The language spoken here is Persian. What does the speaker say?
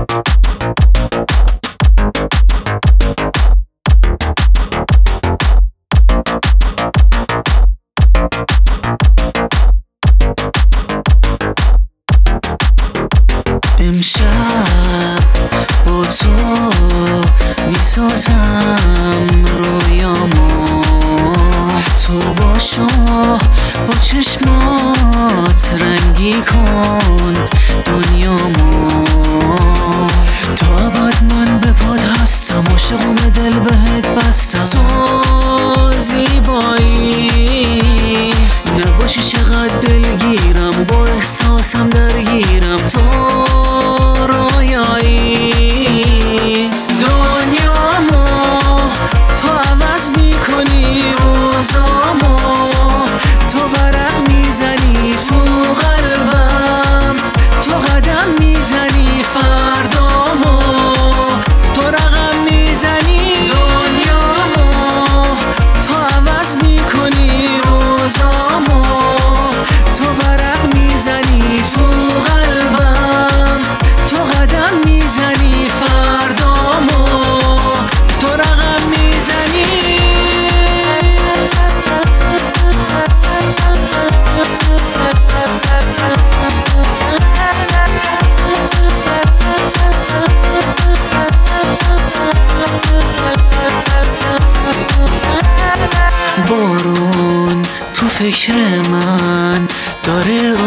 امشب با تو میسازم رویامو، تو باشو با چشمات رنگی کن دنیامو. تا ابد من به پاد هستم، عاشقون دل بهت بستم. تو زیبایی نباشی چقدر دلگیرم، با احساسم درگیرم. تو رویایی دنیامو، تو عوض میکنی روزامو. تو ورق میزنی تو قلبم، تو قدم میزنی فردامو. تو رقم میزنی دنیامو، تو عوض میکنی روزامو. تو ورق میزنی تو قلبم، تو قدم میزنی فردامو. تو رقم میزنی. بارون تو فکر من داره